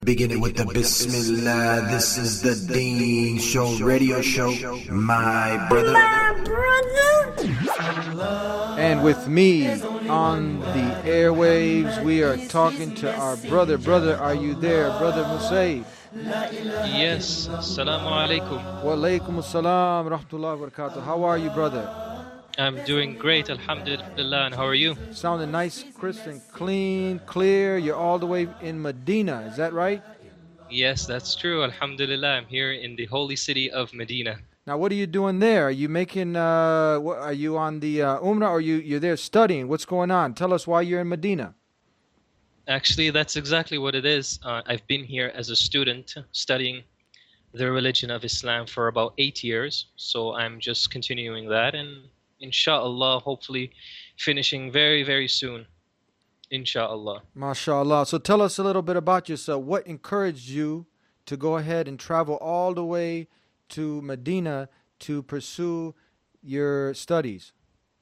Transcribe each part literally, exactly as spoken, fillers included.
Beginning with the Bismillah, this is the Deen Show, radio show, my brother. My brother. And with me on the airwaves, we are talking to our brother. Brother, are you there? Brother Musaid. Yes, Assalamu alaikum. Wa alaikum assalam, rahmatullahi wa barakatuh. How are you, brother? I'm doing great, alhamdulillah, and how are you? Sounding nice, crisp and clean, clear. You're all the way in Medina, is that right? Yes, that's true, alhamdulillah. I'm here in the holy city of Medina. Now, what are you doing there? Are you making, uh, what, are you on the uh, Umrah, or are you, you're there studying? What's going on? Tell us why you're in Medina. Actually, that's exactly what it is. Uh, I've been here as a student studying the religion of Islam for about eight years. So I'm just continuing that and inshallah, hopefully finishing very, very soon. Inshallah. MashaAllah. So tell us a little bit about yourself. What encouraged you to go ahead and travel all the way to Medina to pursue your studies?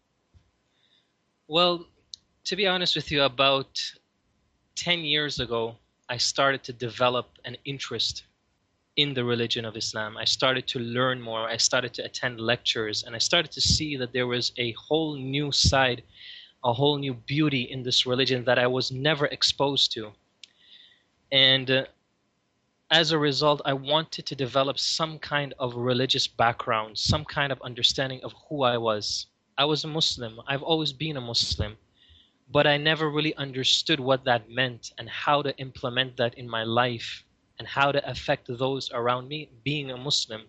Well, to be honest with you, about ten years ago, I started to develop an interest in the religion of Islam. I started to learn more. I started to attend lectures, and I started to see that there was a whole new side, a whole new beauty in this religion that I was never exposed to. And uh, as a result, I wanted to develop some kind of religious background, some kind of understanding of who I was. I was a Muslim. I've always been a Muslim, but I never really understood what that meant and how to implement that in my life and how to affect those around me being a Muslim.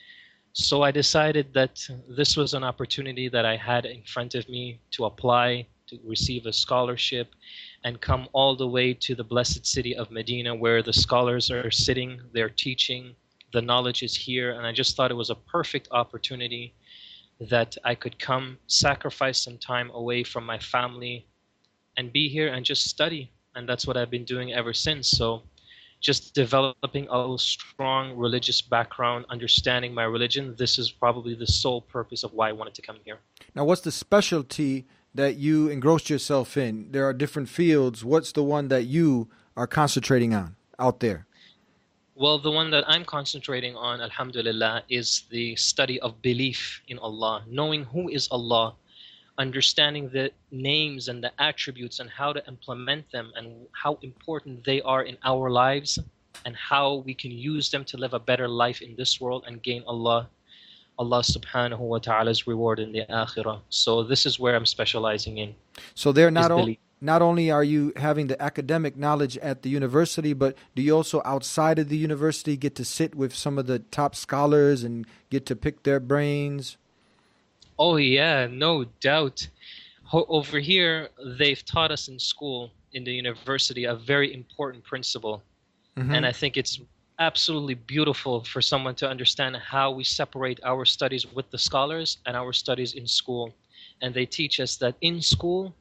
So I decided that this was an opportunity that I had in front of me to apply, to receive a scholarship, and come all the way to the blessed city of Medina, where the scholars are sitting, they're teaching, the knowledge is here, and I just thought it was a perfect opportunity that I could come, sacrifice some time away from my family, and be here and just study. And that's what I've been doing ever since. So just developing a strong religious background, understanding my religion. This is probably the sole purpose of why I wanted to come here. Now, what's the specialty that you engrossed yourself in? There are different fields. What's the one that you are concentrating on out there? Well, the one that I'm concentrating on, alhamdulillah, is the study of belief in Allah, knowing who is Allah, understanding the names and the attributes and how to implement them and how important they are in our lives and how we can use them to live a better life in this world and gain Allah, Allah subhanahu wa ta'ala's reward in the akhirah. So this is where I'm specializing in. So they're not only not only are you having the academic knowledge at the university, but do you also outside of the university get to sit with some of the top scholars and get to pick their brains? Oh yeah, no doubt. Ho- over here, they've taught us in school, in the university, a very important principle. Mm-hmm. And I think it's absolutely beautiful for someone to understand how we separate our studies with the scholars and our studies in school. And they teach us that in school,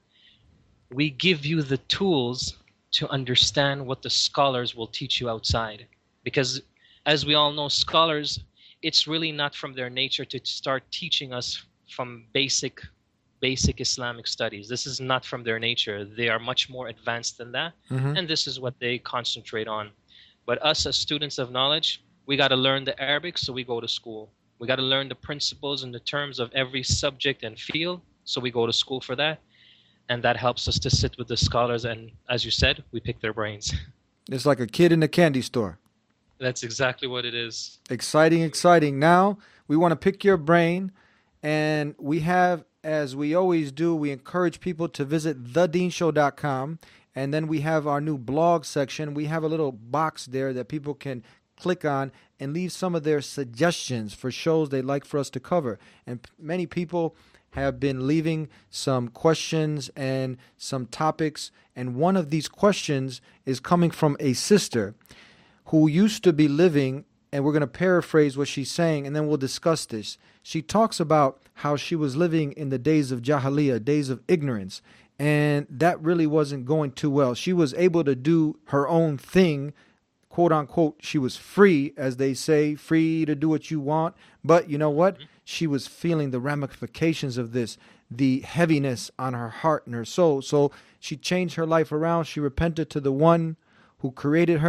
we give you the tools to understand what the scholars will teach you outside. Because as we all know, scholars, it's really not from their nature to start teaching us from basic basic Islamic studies. This is not from their nature. They are much more advanced than that, mm-hmm. and this is what they concentrate on. But us as students of knowledge, we got to learn the Arabic, so we go to school. We got to learn the principles and the terms of every subject and field, so we go to school for that, and that helps us to sit with the scholars, and as you said, we pick their brains. It's like a kid in a candy store. That's exactly what it is. Exciting, exciting. Now, we want to pick your brain. And we have, as we always do, we encourage people to visit the deen show dot com. And then we have our new blog section. We have a little box there that people can click on and leave some of their suggestions for shows they'd like for us to cover. And many people have been leaving some questions and some topics. And one of these questions is coming from a sister who used to be living, and we're going to paraphrase what she's saying, and then we'll discuss this. She talks about how she was living in the days of Jahiliyyah, days of ignorance, and that really wasn't going too well. She was able to do her own thing, quote unquote. She was free, as they say, free to do what you want. But you know what? She was feeling the ramifications of this, the heaviness on her heart and her soul. So she changed her life around. She repented to the one who created her,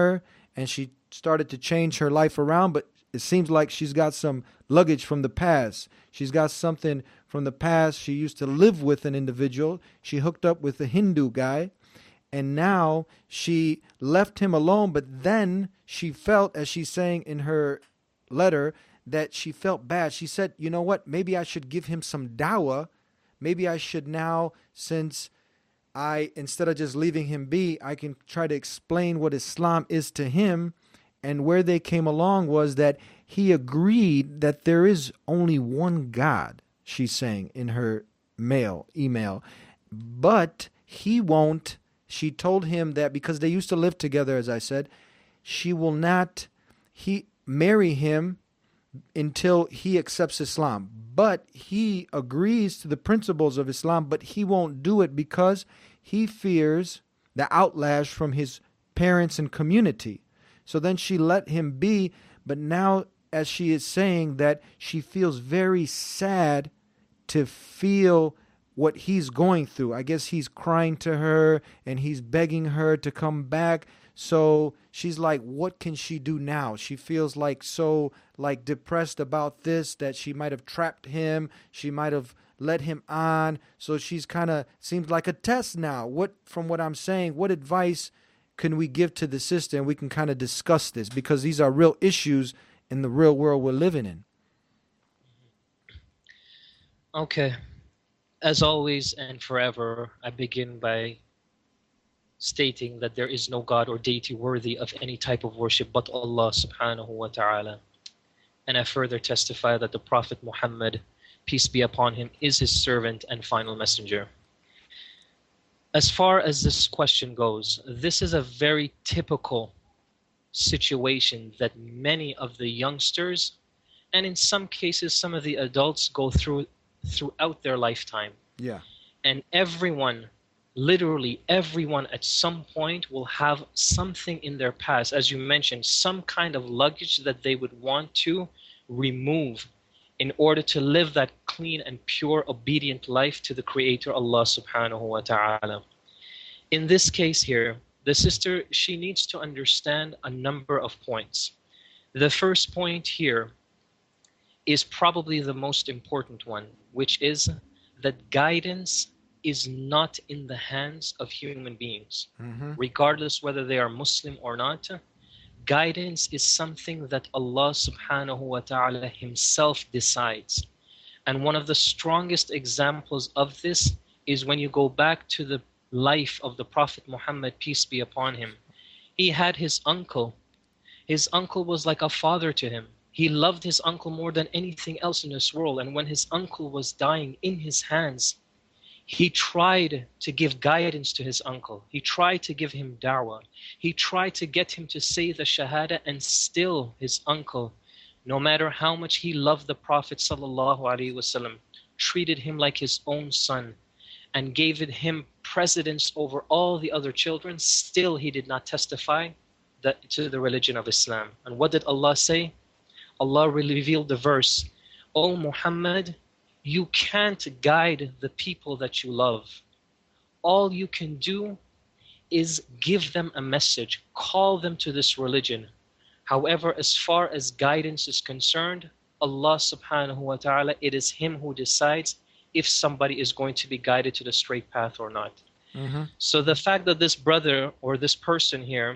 and she started to change her life around, but it seems like she's got some luggage from the past. She's got something from the past. She used to live with an individual. She hooked up with a Hindu guy, and now she left him alone, but then she felt, as she's saying in her letter, that she felt bad. She said, you know what, maybe I should give him some dawah. Maybe I should now, since I, instead of just leaving him be, I can try to explain what Islam is to him. And where they came along was that he agreed that there is only one God, she's saying in her mail, email. But he won't, she told him that because they used to live together, as I said, she will not he marry him until he accepts Islam. But he agrees to the principles of Islam, but he won't do it because he fears the outlash from his parents and community. So then she let him be, but now, as she is saying, that she feels very sad to feel what he's going through. I guess he's crying to her and he's begging her to come back. So she's like, what can she do now? She feels like so like depressed about this, that she might have trapped him. She might have led him on. So she's kind of seems like a test now. What, from what I'm saying, what advice can we give to the sister? And we can kind of discuss this because these are real issues in the real world we're living in. Okay. As always and forever, I begin by stating that there is no God or deity worthy of any type of worship but Allah subhanahu wa ta'ala. And I further testify that the Prophet Muhammad, peace be upon him, is his servant and final messenger. As far as this question goes, this is a very typical situation that many of the youngsters, and in some cases some of the adults, go through throughout their lifetime. Yeah. And everyone, literally everyone at some point will have something in their past, as you mentioned, some kind of luggage that they would want to remove in order to live that clean and pure, obedient life to the Creator, Allah subhanahu wa ta'ala. In this case here, the sister, she needs to understand a number of points. The first point here is probably the most important one, which is that guidance is not in the hands of human beings. Mm-hmm. Regardless whether they are Muslim or not, guidance is something that Allah subhanahu wa ta'ala himself decides. And one of the strongest examples of this is when you go back to the life of the Prophet Muhammad, peace be upon him. He had his uncle. His uncle was like a father to him. He loved his uncle more than anything else in this world. And when his uncle was dying in his hands, he tried to give guidance to his uncle. He tried to give him da'wah. He tried to get him to say the shahada, and still his uncle, no matter how much he loved the Prophet sallallahu alaihi wasallam, treated him like his own son and gave him precedence over all the other children. Still he did not testify that, to the religion of Islam. And what did Allah say? Allah revealed the verse, O Muhammad, you can't guide the people that you love. All you can do is give them a message, call them to this religion. However, as far as guidance is concerned, Allah subhanahu wa ta'ala, it is Him who decides if somebody is going to be guided to the straight path or not. Mm-hmm. So the fact that this brother or this person here,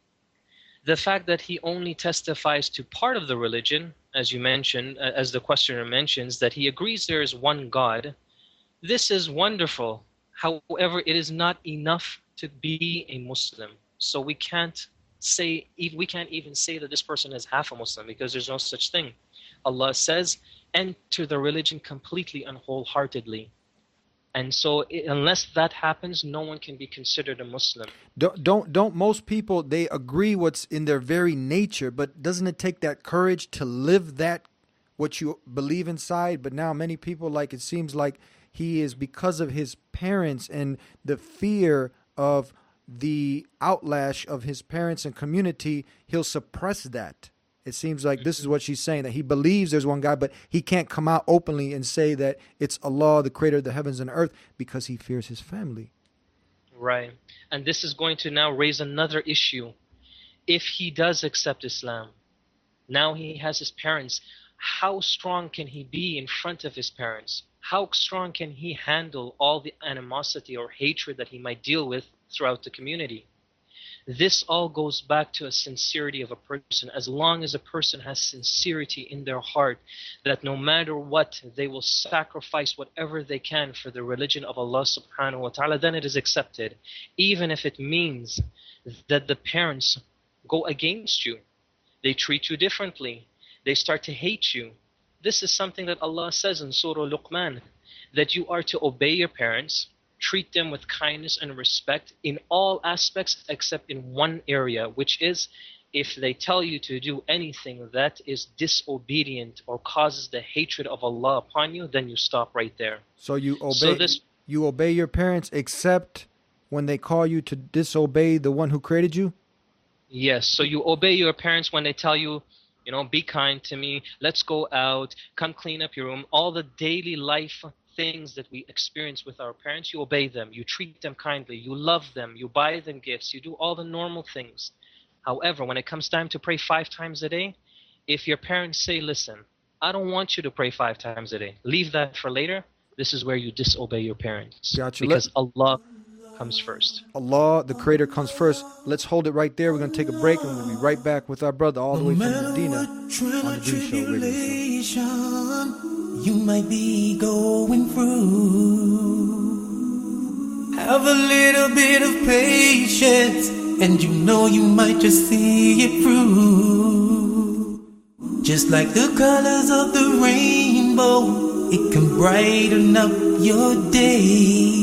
the fact that he only testifies to part of the religion, as you mentioned, as the questioner mentions, that he agrees there is one God, this is wonderful. However, it is not enough to be a Muslim. So we can't say, we can't even say that this person is half a Muslim, because there's no such thing. Allah says, enter the religion completely and wholeheartedly. And so unless that happens, no one can be considered a Muslim. Don't, don't, don't most people, they agree what's in their very nature, but doesn't it take that courage to live that, what you believe inside? But now many people, like, it seems like he is, because of his parents and the fear of the outlash of his parents and community, he'll suppress that. It seems like this is what she's saying, that he believes there's one God, but he can't come out openly and say that it's Allah, the creator of the heavens and earth, because he fears his family. Right. And this is going to now raise another issue. if he does accept Islam, now he has his parents, how strong can he be in front of his parents? How strong can he handle all the animosity or hatred that he might deal with throughout the community? This all goes back to a sincerity of a person. As long as a person has sincerity in their heart, that no matter what, they will sacrifice whatever they can for the religion of Allah subhanahu wa ta'ala, then it is accepted. Even if it means that the parents go against you, they treat you differently, they start to hate you. This is something that Allah says in Surah Luqman, that you are to obey your parents, treat them with kindness and respect in all aspects except in one area, which is if they tell you to do anything that is disobedient or causes the hatred of Allah upon you, then you stop right there. So you obey So this, you obey your parents except when they call you to disobey the one who created you? yes, so you obey your parents when they tell you, you know, be kind to me, let's go out, come clean up your room, all the daily life things that we experience with our parents, you obey them, you treat them kindly, you love them, you buy them gifts, you do all the normal things. However, when it comes time to pray five times a day, if your parents say, listen, I don't want you to pray five times a day, leave that for later, this is where you disobey your parents. Gotcha. Because Allah comes first. Allah, the Creator, comes first. Let's hold it right there. We're going to take a break, and we'll be right back with our brother all the way from Medina on the Dean Show Radio Show. You might be going through. Have a little bit of patience, and you know you might just see it through. Just like the colors of the rainbow, it can brighten up your day.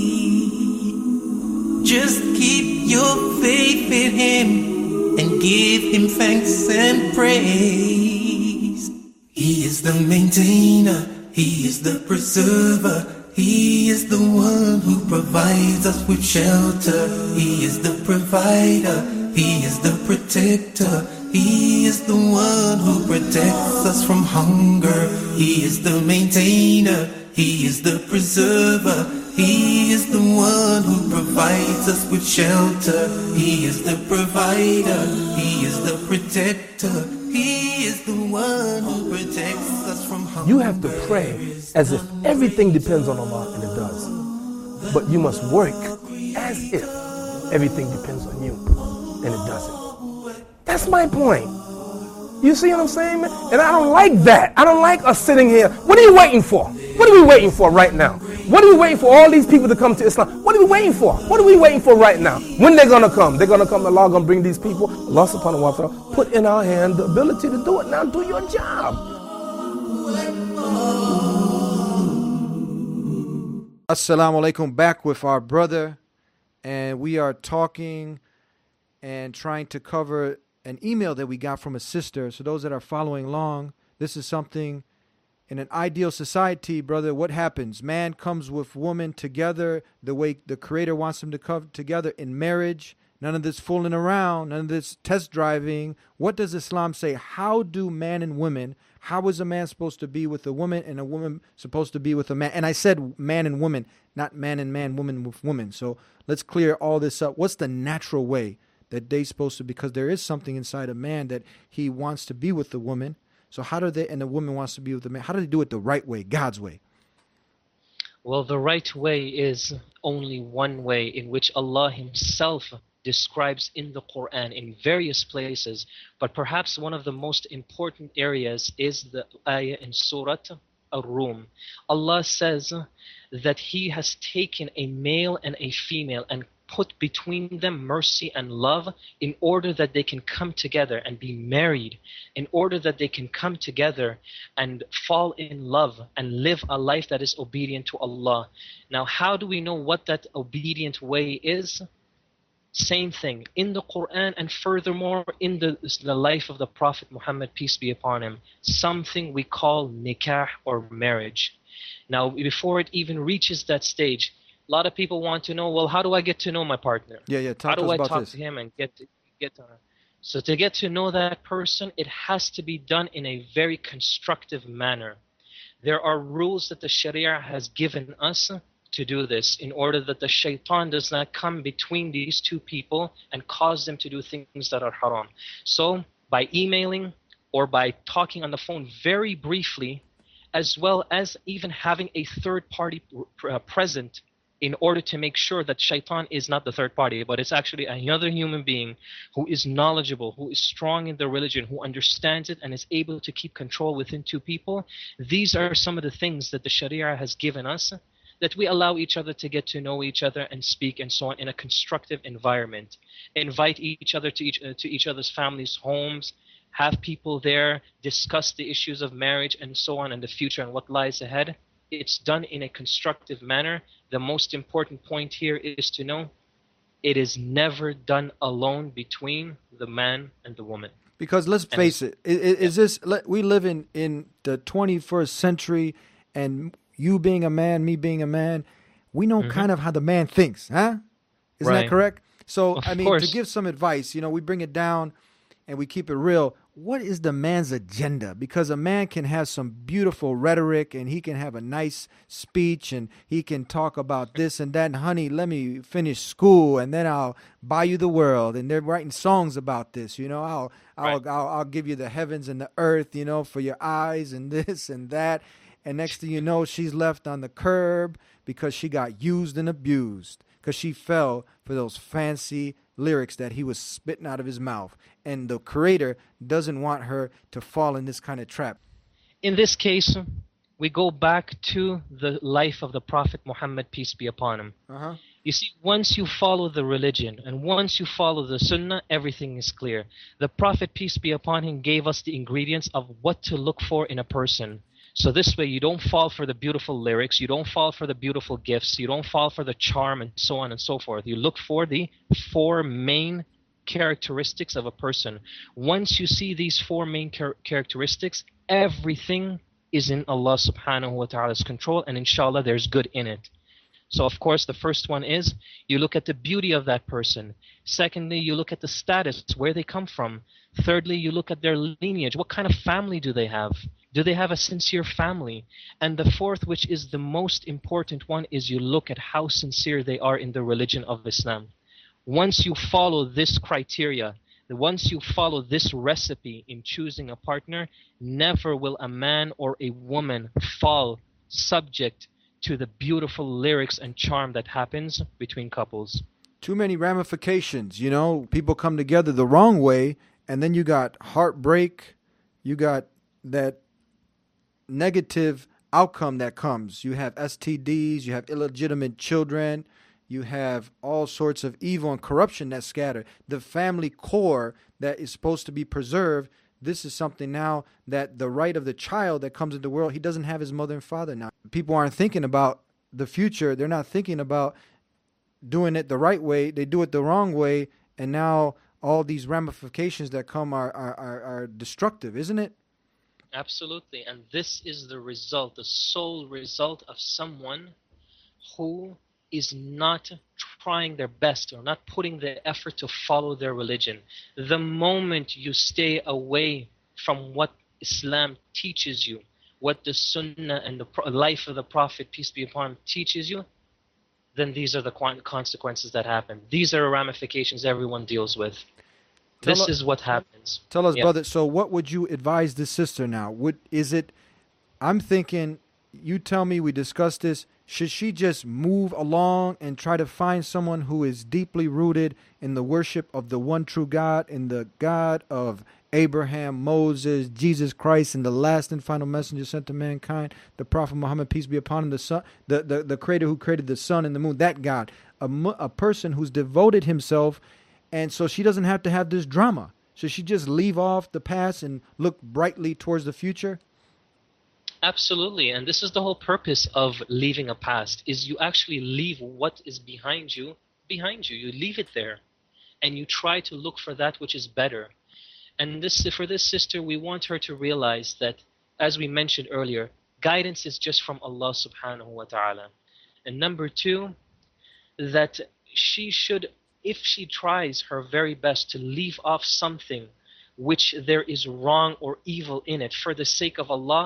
Just keep your faith in Him and give Him thanks and praise. He is the maintainer, He is the preserver, He is the one who provides us with shelter. He is the provider, He is the protector, He is the one who protects us from hunger. He is the maintainer, He is the preserver, He is the one who provides us with shelter. He is the provider, He is the protector, He is the one who protects us from hunger. You have to pray as if everything depends on Allah, and it does. But you must work as if everything depends on you, and it doesn't. That's my point. You see what I'm saying, man? And I don't like that. I don't like us sitting here. What are you waiting for? What are we waiting for right now? What are we waiting for all these people to come to Islam? What are we waiting for? What are we waiting for right now? When they're going to come? They're going to come. Allah going to bring these people. Allah subhanahu wa ta'ala put in our hand the ability to do it. Now do your job. Assalamu alaikum, back with our brother, and we are talking and trying to cover an email that we got from a sister. So those that are following along, this is something in an ideal society, brother. What happens? Man comes with woman together the way the Creator wants them to come together in marriage. None of this fooling around, none of this test driving. What does Islam say? How do man and women, how is a man supposed to be with a woman and a woman supposed to be with a man? And I said man and woman, not man and man, woman with woman. So let's clear all this up. What's the natural way that they supposed to, because there is something inside a man that he wants to be with the woman. So how do they, and the woman wants to be with the man, how do they do it the right way, God's way? Well, the right way is only one way, in which Allah Himself describes in the Quran in various places, but perhaps one of the most important areas is the ayah in Surah Ar-Rum. Allah says that He has taken a male and a female and put between them mercy and love in order that they can come together and be married, in order that they can come together and fall in love and live a life that is obedient to Allah. Now, how do we know what that obedient way is? Same thing in the Quran, and furthermore in the, the life of the Prophet Muhammad, peace be upon him, something we call nikah or marriage. Now, before it even reaches that stage, a lot of people want to know, well, how do I get to know my partner? Yeah, yeah. Talk how to do us I about talk this. to him and get to, get to her? So to get to know that person, it has to be done in a very constructive manner. There are rules that the Sharia has given us to do this, in order that the shaitan does not come between these two people and cause them to do things that are haram. So by emailing or by talking on the phone very briefly, as well as even having a third party uh, present, in order to make sure that shaitan is not the third party, but it's actually another human being who is knowledgeable, who is strong in the religion, who understands it and is able to keep control within two people. These are some of the things that the Sharia has given us, that we allow each other to get to know each other and speak and so on in a constructive environment. Invite each other to each, uh, to each other's families' homes, have people there, discuss the issues of marriage and so on, and the future and what lies ahead. It's done in a constructive manner. The most important point here is to know it is never done alone between the man and the woman. Because let's face it, is, is this, we live in, in the twenty-first century, and you being a man, me being a man, we know mm-hmm. kind of how the man thinks, huh? Isn't right. that correct? So, of I mean, course. To give some advice, you know, we bring it down and we keep it real. What is the man's agenda? Because a man can have some beautiful rhetoric and he can have a nice speech and he can talk about this and that. And honey, let me finish school and then I'll buy you the world. And they're writing songs about this. You know, I'll I'll, right. I'll I'll give you the heavens and the earth, you know, for your eyes and this and that. And next thing you know, she's left on the curb because she got used and abused because she fell for those fancy lyrics that he was spitting out of his mouth. And the creator doesn't want her to fall in this kind of trap. In this case, we go back to the life of the Prophet Muhammad, peace be upon him. Uh-huh. You see, once you follow the religion and once you follow the sunnah, everything is clear. The Prophet, peace be upon him, gave us the ingredients of what to look for in a person. So this way you don't fall for the beautiful lyrics, you don't fall for the beautiful gifts, you don't fall for the charm and so on and so forth. You look for the four main characteristics of a person. Once you see these four main char- characteristics, everything is in Allah subhanahu wa ta'ala's control, and inshallah there's good in it. So of course the first one is you look at the beauty of that person. Secondly, you look at the status, where they come from. Thirdly, you look at their lineage. What kind of family do they have? Do they have a sincere family? And the fourth, which is the most important one, is you look at how sincere they are in the religion of Islam. Once you follow this criteria, once you follow this recipe in choosing a partner, never will a man or a woman fall subject to the beautiful lyrics and charm that happens between couples. Too many ramifications, you know, people come together the wrong way, and then you got heartbreak, you got that negative outcome that comes. You have S T Ds, you have illegitimate children, you have all sorts of evil and corruption that's scattered. The family core that is supposed to be preserved, this is something now that the right of the child that comes into the world, he doesn't have his mother and father now. People aren't thinking about the future. They're not thinking about doing it the right way. They do it the wrong way, and now all these ramifications that come are, are, are, are destructive, isn't it? Absolutely. And this is the result, the sole result of someone who is not trying their best or not putting the effort to follow their religion. The moment you stay away from what Islam teaches you, what the Sunnah and the life of the Prophet, peace be upon him, teaches you, then these are the consequences that happen. These are ramifications everyone deals with. Tell this us, is what happens. Tell us, yeah. brother, so what would you advise this sister now? Would is it, I'm thinking, you tell me, we discussed this, should she just move along and try to find someone who is deeply rooted in the worship of the one true God, in the God of Abraham, Moses, Jesus Christ, and the last and final messenger sent to mankind, the Prophet Muhammad, peace be upon him, the son, the, the, the creator who created the sun and the moon, that God, a, a person who's devoted himself, and so she doesn't have to have this drama. Should she just leave off the past and look brightly towards the future? Absolutely, and this is the whole purpose of leaving a past, is you actually leave what is behind you, behind you. You leave it there, and you try to look for that which is better. And this, for this sister, we want her to realize that, as we mentioned earlier, guidance is just from Allah subhanahu wa ta'ala. And number two, that she should, if she tries her very best to leave off something which there is wrong or evil in it for the sake of Allah,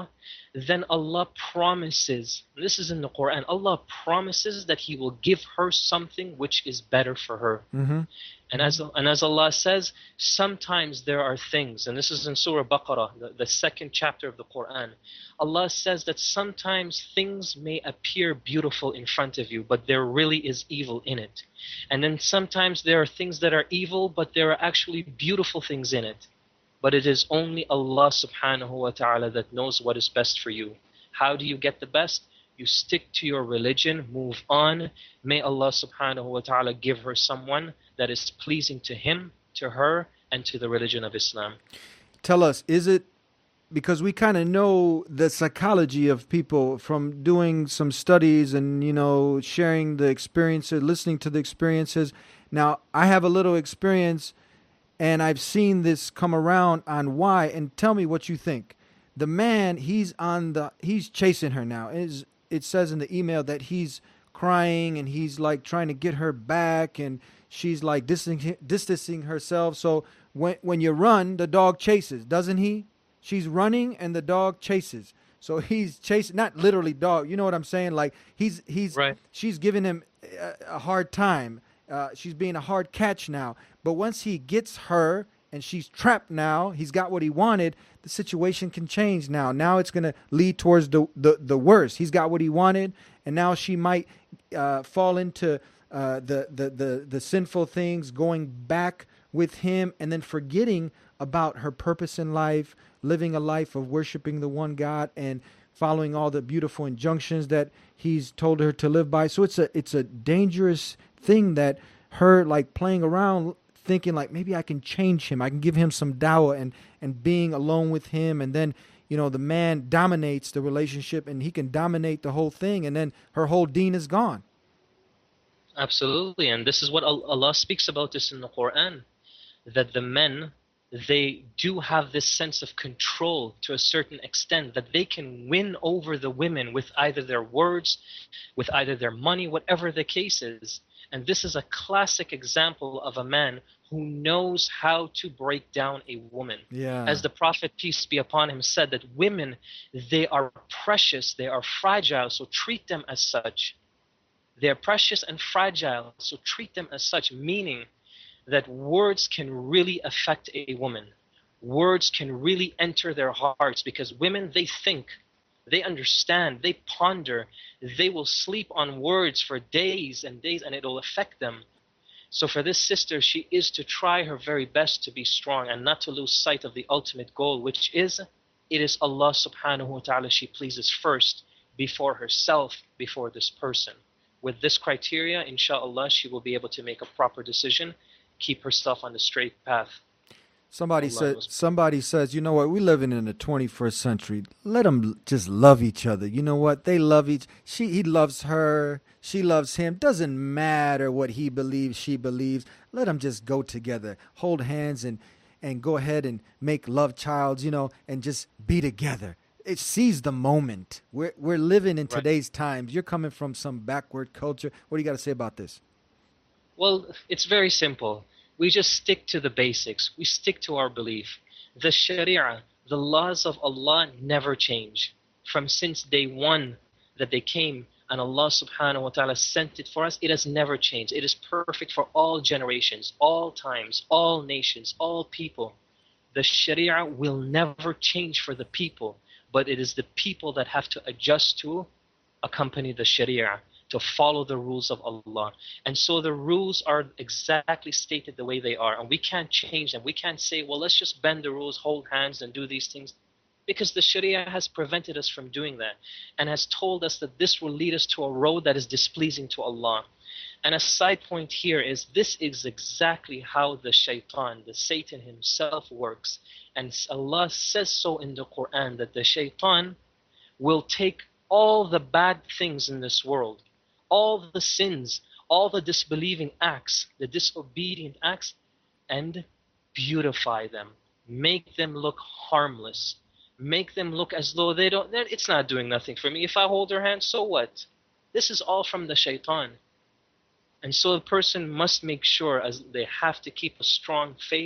then Allah promises, this is in the Quran, Allah promises that He will give her something which is better for her. Mm-hmm. And as, and as Allah says, sometimes there are things, and this is in Surah Baqarah, the, the second chapter of the Quran. Allah says that sometimes things may appear beautiful in front of you, but there really is evil in it. And then sometimes there are things that are evil, but there are actually beautiful things in it. But it is only Allah subhanahu wa ta'ala that knows what is best for you. How do you get the best? You stick to your religion, move on. May Allah subhanahu wa ta'ala give her someone that is pleasing to him, to her, and to the religion of Islam. Tell us, is it, because we kind of know the psychology of people from doing some studies and, you know, sharing the experiences, listening to the experiences. Now, I have a little experience and I've seen this come around on why, and tell me what you think. The man, he's on the, he's chasing her now. It, it says in the email that he's crying and he's like trying to get her back and she's like distancing, distancing herself. So when when you run, the dog chases, doesn't he? She's running and the dog chases. So he's chasing, not literally dog. You know what I'm saying? Like he's, he's, right. She's giving him a, a hard time. Uh, she's being a hard catch now. But once he gets her and she's trapped now, he's got what he wanted, the situation can change now. Now it's going to lead towards the, the, the worst. He's got what he wanted, and now she might uh, fall into uh, the, the, the, the sinful things, going back with him and then forgetting about her purpose in life, living a life of worshiping the one God and following all the beautiful injunctions that he's told her to live by. So it's a it's a dangerous thing that her like playing around thinking like maybe I can change him. I can give him some dawah and, and being alone with him. And then, you know, the man dominates the relationship and he can dominate the whole thing. And then her whole deen is gone. Absolutely. And this is what Allah speaks about this in the Quran, that the men, they do have this sense of control to a certain extent, that they can win over the women with either their words, with either their money, whatever the case is. And this is a classic example of a man who knows how to break down a woman. Yeah. As the Prophet, peace be upon him, said that women, they are precious, they are fragile, so treat them as such. They are precious and fragile, so treat them as such, meaning that words can really affect a woman. Words can really enter their hearts, because women, they think, they understand, they ponder, they will sleep on words for days and days, and it'll affect them. So for this sister, she is to try her very best to be strong and not to lose sight of the ultimate goal, which is, it is Allah subhanahu wa ta'ala she pleases first, before herself, before this person. With this criteria, inshallah, she will be able to make a proper decision, keep herself on the straight path. Somebody Allah said. knows. Somebody says, you know what? We're living in the twenty-first century. Let them just love each other. You know what? They love each. She, he loves her. She loves him. Doesn't matter what he believes. She believes. Let them just go together, hold hands, and and go ahead and make love childs. You know, and just be together. It seize the moment. We're we're living in Right. today's times. You're coming from some backward culture. What do you got to say about this? Well, it's very simple. We just stick to the basics. We stick to our belief. The Sharia, the laws of Allah never change. From since day one that they came and Allah subhanahu wa ta'ala sent it for us, it has never changed. It is perfect for all generations, all times, all nations, all people. The Sharia will never change for the people, but it is the people that have to adjust to accompany the Sharia, to follow the rules of Allah. And so the rules are exactly stated the way they are, and we can't change them. We can't say, well, let's just bend the rules, hold hands, and do these things, because the Sharia has prevented us from doing that and has told us that this will lead us to a road that is displeasing to Allah. And a side point here is, this is exactly how the shaitan, the Satan himself, works. And Allah says so in the Quran, that the shaitan will take all the bad things in this world, all the sins, all the disbelieving acts, the disobedient acts, and beautify them, make them look harmless, make them look as though they don't, it's not doing nothing for me. If I hold her hand, so what? This is all from the shaitan. And so the person must make sure, as they have to keep a strong faith,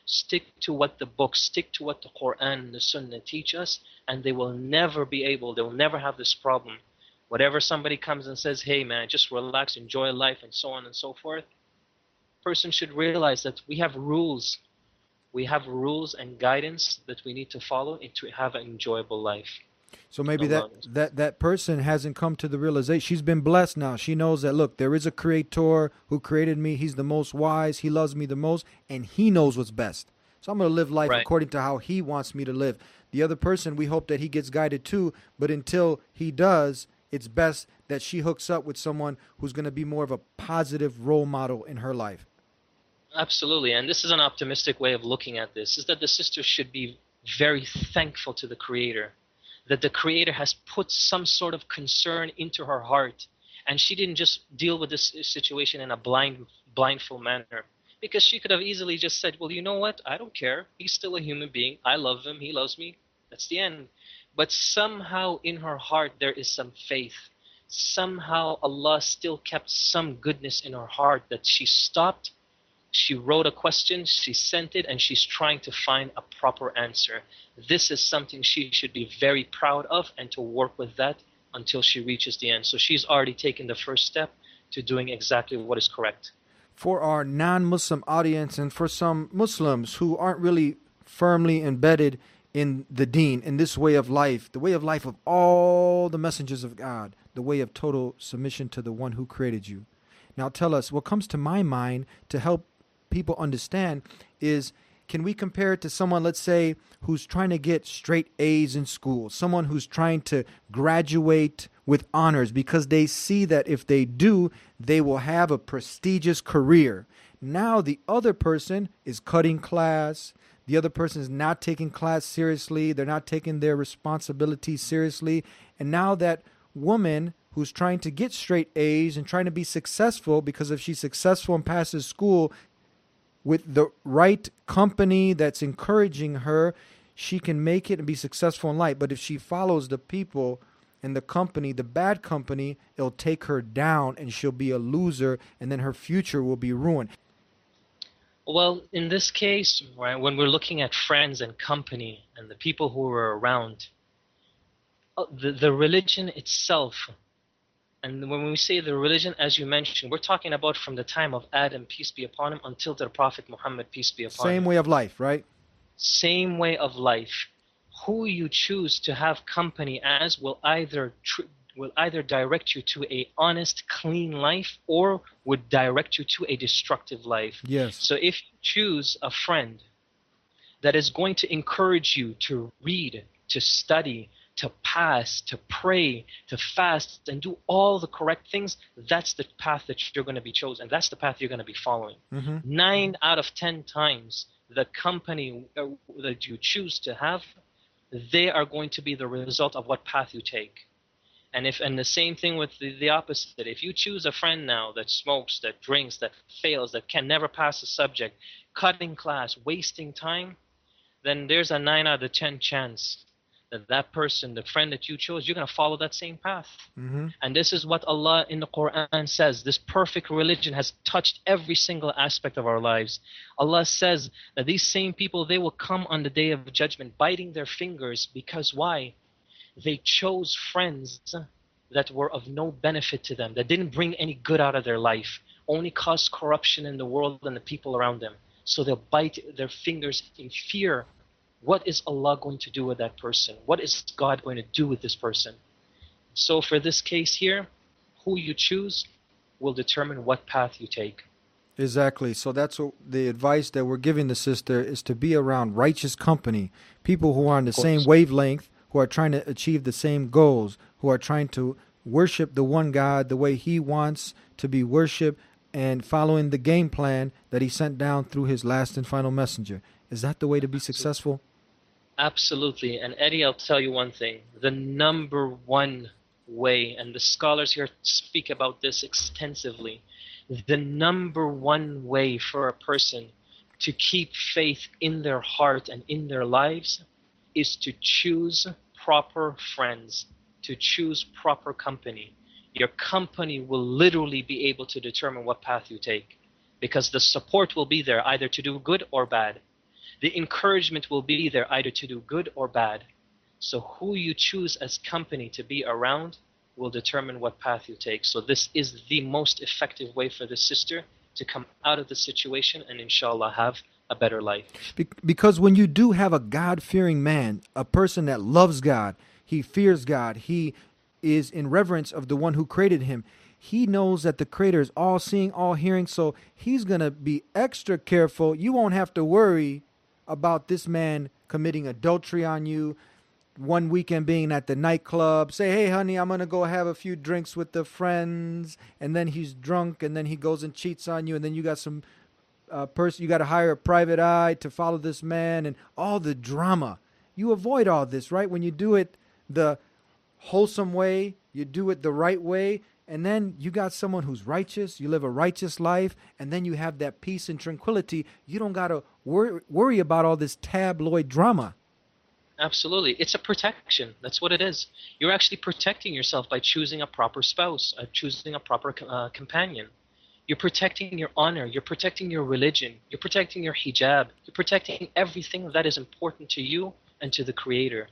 Stick to what the books, stick to what the Quran and the Sunnah teach us, and they will never be able, they will never have this problem. Whatever somebody comes and says, hey man, just relax, enjoy life, and so on and so forth, person should realize that we have rules. We have rules and guidance that we need to follow to have an enjoyable life. So maybe that, that, that person hasn't come to the realization. She's been blessed now. She knows that, look, there is a creator who created me. He's the most wise. He loves me the most, and he knows what's best. So I'm going to live life right according to how he wants me to live. The other person, we hope that he gets guided too, but until he does, it's best that she hooks up with someone who's going to be more of a positive role model in her life. Absolutely, and this is an optimistic way of looking at this, is that the sister should be very thankful to the Creator, that the Creator has put some sort of concern into her heart, and she didn't just deal with this situation in a blind, blindfold manner, because she could have easily just said, well, you know what, I don't care, he's still a human being, I love him, he loves me, that's the end. But somehow in her heart there is some faith. Somehow Allah still kept some goodness in her heart that she stopped. She wrote a question, she sent it, and she's trying to find a proper answer. This is something she should be very proud of and to work with that until she reaches the end. So she's already taken the first step to doing exactly what is correct. For our non-Muslim audience and for some Muslims who aren't really firmly embedded in the deen, in this way of life, the way of life of all the messengers of God, the way of total submission to the one who created you. Now tell us, what comes to my mind to help people understand is, can we compare it to someone, let's say, who's trying to get straight A's in school, someone who's trying to graduate with honors because they see that if they do, they will have a prestigious career. Now the other person is cutting class. The other person is not taking class seriously. They're not taking their responsibilities seriously. And now that woman who's trying to get straight A's and trying to be successful, because if she's successful and passes school with the right company that's encouraging her, she can make it and be successful in life. But if she follows the people and the company, the bad company, it'll take her down and she'll be a loser, and then her future will be ruined. Well, in this case, right, when we're looking at friends and company and the people who are around, the, the religion itself, and when we say the religion, as you mentioned, we're talking about from the time of Adam, peace be upon him, until the Prophet Muhammad, peace be upon him. Same way of life, right? Same way of life. Who you choose to have company as will either tr- will either direct you to a honest, clean life, or would direct you to a destructive life. Yes. So if you choose a friend that is going to encourage you to read, to study, to pass, to pray, to fast, and do all the correct things, that's the path that you're going to be chosen. That's the path you're going to be following. Mm-hmm. Nine out of ten times, the company that you choose to have, they are going to be the result of what path you take. And if and the same thing with the, the opposite. If you choose a friend now that smokes, that drinks, that fails, that can never pass a subject, cutting class, wasting time, then there's a nine out of ten chance that that person, the friend that you chose, you're going to follow that same path. Mm-hmm. And this is what Allah in the Quran says. This perfect religion has touched every single aspect of our lives. Allah says that these same people, they will come on the day of judgment biting their fingers, because why? They chose friends that were of no benefit to them, that didn't bring any good out of their life, only caused corruption in the world and the people around them. So they'll bite their fingers in fear. What is Allah going to do with that person? What is God going to do with this person? So for this case here, who you choose will determine what path you take. Exactly. So that's what the advice that we're giving the sister is, to be around righteous company, people who are on the same wavelength, who are trying to achieve the same goals, who are trying to worship the one God the way he wants to be worshipped, and following the game plan that he sent down through his last and final messenger. Is that the way to be successful? Absolutely. And Eddie, I'll tell you one thing. The number one way, and the scholars here speak about this extensively, the number one way for a person to keep faith in their heart and in their lives is to choose proper friends, to choose proper company. Your company will literally be able to determine what path you take, because the support will be there either to do good or bad. The encouragement will be there either to do good or bad. So who you choose as company to be around will determine what path you take. So this is the most effective way for the sister to come out of the situation and inshallah have a better life. Be- because when you do have a God-fearing man, a person that loves God, he fears God, he is in reverence of the one who created him, he knows that the Creator is all-seeing, all-hearing, so he's going to be extra careful. You won't have to worry about this man committing adultery on you, one weekend being at the nightclub, say, hey, honey, I'm going to go have a few drinks with the friends, and then he's drunk, and then he goes and cheats on you, and then you got some uh, person, you got to hire a private eye to follow this man, and all the drama. You avoid all this, right? When you do it the wholesome way, you do it the right way, and then you got someone who's righteous, you live a righteous life, and then you have that peace and tranquility. You don't got to worry, worry about all this tabloid drama. Absolutely. It's a protection. That's what it is. You're actually protecting yourself by choosing a proper spouse, uh, choosing a proper uh, companion. You're protecting your honor. You're protecting your religion. You're protecting your hijab. You're protecting everything that is important to you and to the Creator.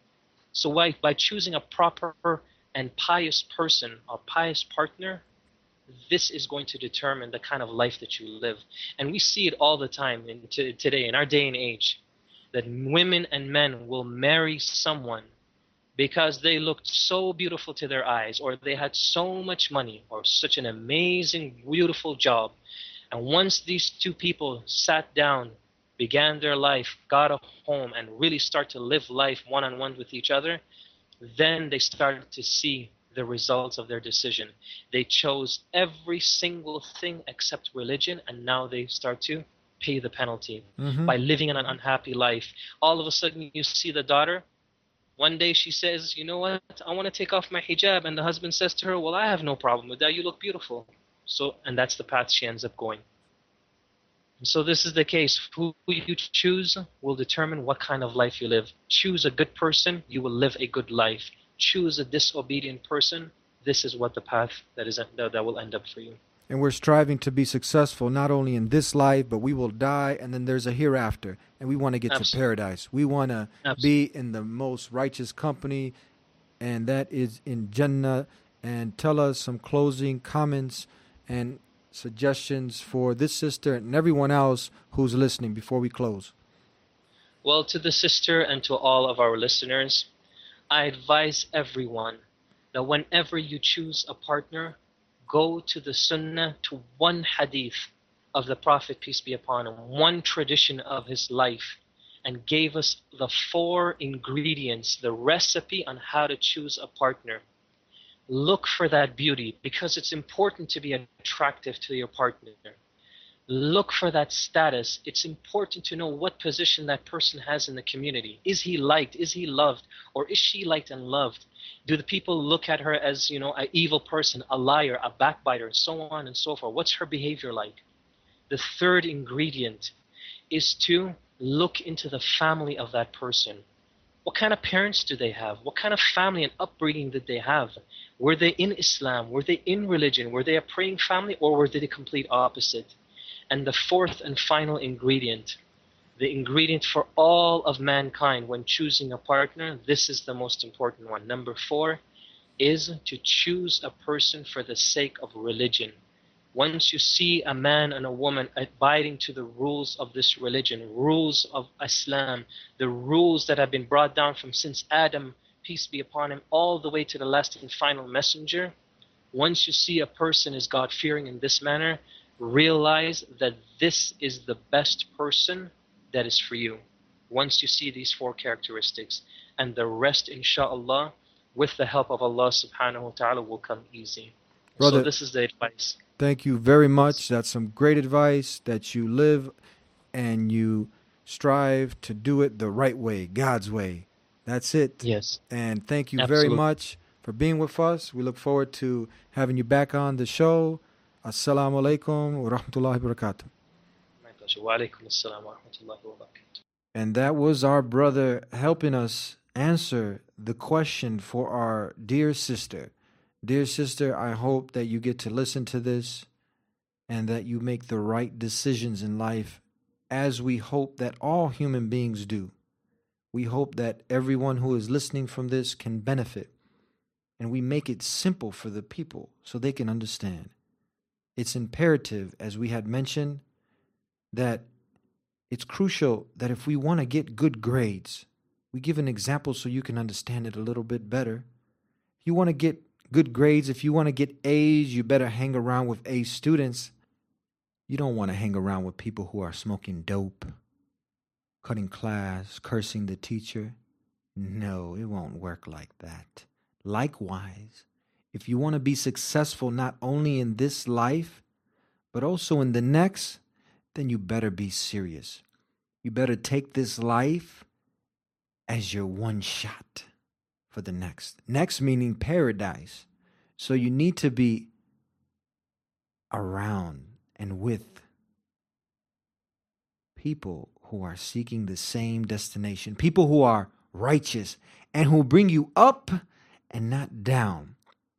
So by, by choosing a proper and pious person, a pious partner, this is going to determine the kind of life that you live. And we see it all the time in t- today, in our day and age, that women and men will marry someone because they looked so beautiful to their eyes, or they had so much money, or such an amazing, beautiful job. And once these two people sat down, began their life, got a home, and really start to live life one-on-one with each other, then they started to see the results of their decision. They chose every single thing except religion, and now they start to pay the penalty mm-hmm. by living in an unhappy life. All of a sudden you see the daughter, one day she says, you know what, I want to take off my hijab, and the husband says to her, well, I have no problem with that, you look beautiful. So, and that's the path she ends up going. And so this is the case. Who you choose will determine what kind of life you live. Choose a good person, you will live a good life. Choose a disobedient person, this is what the path that is that will end up for you. And we're striving to be successful not only in this life, but we will die, and then there's a hereafter. And we want to get Absolutely. to paradise. We want to be in the most righteous company, and that is in Jannah. And tell us some closing comments and suggestions for this sister and everyone else who's listening before we close. Well, to the sister and to all of our listeners, I advise everyone that whenever you choose a partner, go to the sunnah, to one hadith of the Prophet, peace be upon him, one tradition of his life, and gave us the four ingredients, the recipe on how to choose a partner. Look for that beauty, because it's important to be attractive to your partner. Look for that status. It's important to know what position that person has in the community. Is he liked? Is he loved? Or is she liked and loved? Do the people look at her as, you know, an evil person, a liar, a backbiter, so on and so forth? What's her behavior like? The third ingredient is to look into the family of that person. What kind of parents do they have? What kind of family and upbringing did they have? Were they in Islam? Were they in religion? Were they a praying family, or were they the complete opposite? And the fourth and final ingredient, the ingredient for all of mankind when choosing a partner, this is the most important one. Number four is to choose a person for the sake of religion. Once you see a man and a woman abiding to the rules of this religion, rules of Islam, the rules that have been brought down from since Adam, peace be upon him, all the way to the last and final messenger, once you see a person is God-fearing in this manner, realize that this is the best person that is for you. Once you see these four characteristics, and the rest, inshallah, with the help of Allah subhanahu wa ta'ala, will come easy. Brother, so this is the advice. Thank you very much. That's some great advice, that you live and you strive to do it the right way, God's way. That's it. Yes. And thank you Absolutely. very much for being with us. We look forward to having you back on the show. Assalamu alaikum wa rahmatullahi wa barakatuh. My pleasure. Wa alaikum assalam wa rahmatullahi wa barakatuh. And that was our brother helping us answer the question for our dear sister. Dear sister, I hope that you get to listen to this and that you make the right decisions in life as we hope that all human beings do. We hope that everyone who is listening from this can benefit, and we make it simple for the people so they can understand. It's imperative, as we had mentioned, that it's crucial that if we want to get good grades, we give an example so you can understand it a little bit better. If you want to get good grades, if you want to get A's, you better hang around with A students. You don't want to hang around with people who are smoking dope, cutting class, cursing the teacher. No, it won't work like that. Likewise, if you want to be successful not only in this life, but also in the next, then you better be serious. You better take this life as your one shot for the next. Next meaning paradise. So you need to be around and with people who are seeking the same destination, people who are righteous and who bring you up and not down.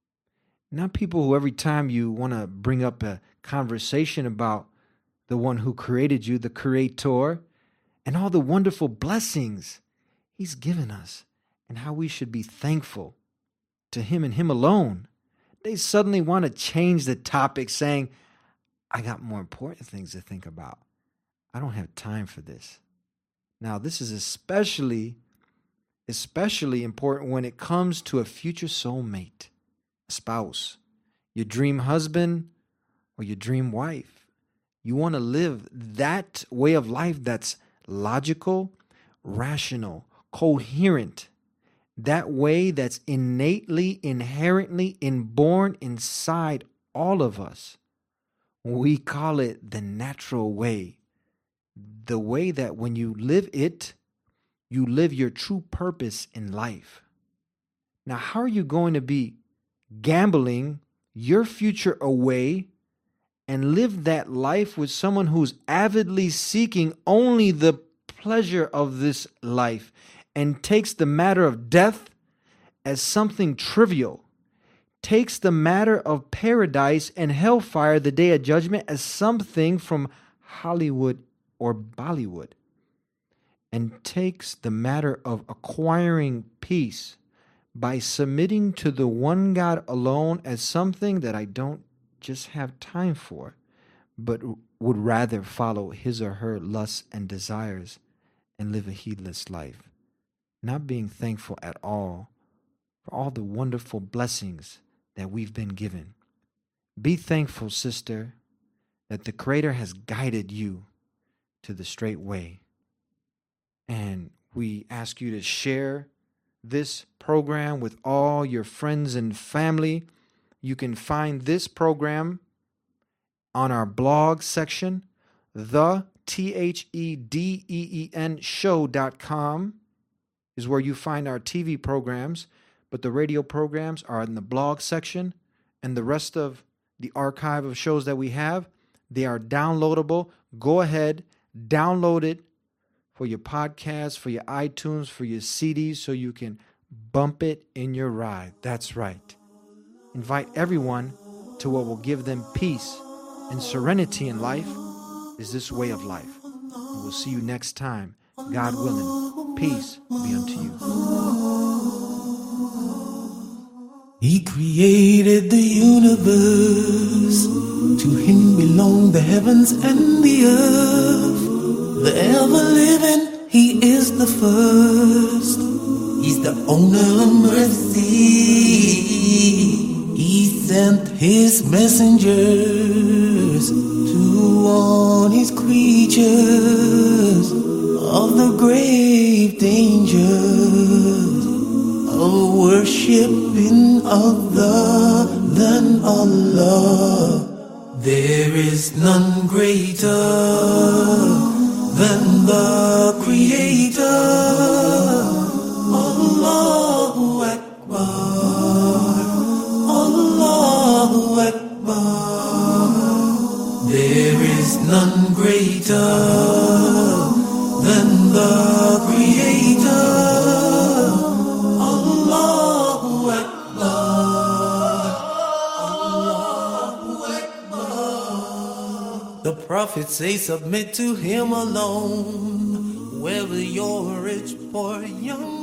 Not people who every time you want to bring up a conversation about the one who created you, the Creator, and all the wonderful blessings He's given us and how we should be thankful to Him and Him alone. They suddenly want to change the topic, saying, I got more important things to think about. I don't have time for this. Now, this is especially, especially important when it comes to a future soulmate, a spouse, your dream husband or your dream wife. You want to live that way of life that's logical, rational, coherent. That way that's innately, inherently inborn inside all of us. We call it the natural way. The way that when you live it, you live your true purpose in life. Now, how are you going to be gambling your future away and live that life with someone who's avidly seeking only the pleasure of this life and takes the matter of death as something trivial, takes the matter of paradise and hellfire, the day of judgment, as something from Hollywood or Bollywood, and takes the matter of acquiring peace by submitting to the one God alone as something that I don't just have time for, but would rather follow his or her lusts and desires and live a heedless life, not being thankful at all for all the wonderful blessings that we've been given. Be thankful, sister, that the Creator has guided you to the straight way. And we ask you to share this program with all your friends and family. You can find this program on our blog section, the T H E D E E N show dot com is where you find our T V programs, but the radio programs are in the blog section, and the rest of the archive of shows that we have, they are downloadable. Go ahead, download it for your podcast, for your iTunes, for your C Ds, so you can bump it in your ride. That's right. Invite everyone to what will give them peace and serenity in life is this way of life. And we'll see you next time, God willing. Peace be unto you. He created the universe. To him belong the heavens and the earth. The ever-living, he is the first. He's the owner of mercy. He sent his messengers to warn his creatures of the grave dangers of worshiping other than Allah. There is none greater than the Creator. Allahu Akbar, Allahu Akbar. There is none greater than the Creator. Allahu Akbar, Allahu Akbar. The prophets say submit to him alone, whether you're rich, poor, young